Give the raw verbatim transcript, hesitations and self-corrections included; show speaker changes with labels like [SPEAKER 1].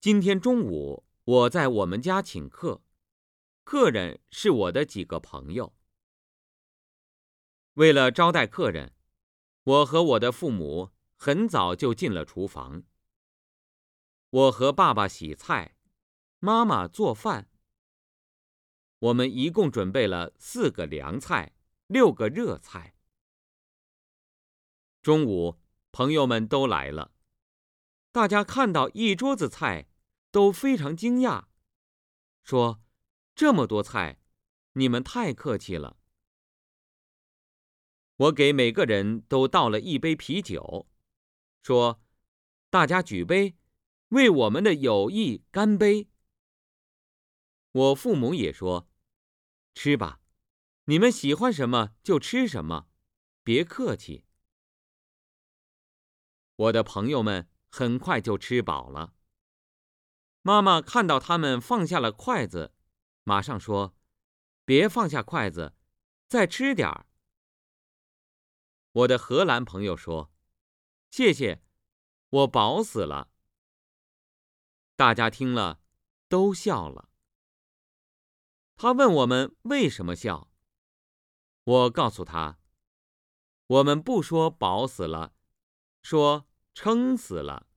[SPEAKER 1] 今天中午我在我们家请客，客人是我的几个朋友。为了招待客人，我和我的父母很早就进了厨房。我和爸爸洗菜，妈妈做饭。我们一共准备了四个凉菜，六个热菜。中午，朋友们都来了，大家看到一桌子菜，都非常惊讶，说：“这么多菜，你们太客气了。”我给每个人都倒了一杯啤酒，说：“大家举杯，为我们的友谊干杯。”我父母也说：“吃吧，你们喜欢什么就吃什么，别客气。”我的朋友们很快就吃饱了。妈妈看到他们放下了筷子，马上说：“别放下筷子，再吃点儿。”我的荷兰朋友说：“谢谢，我饱死了。”大家听了，都笑了。他问我们为什么笑，我告诉他：“我们不说饱死了，说撑死了。”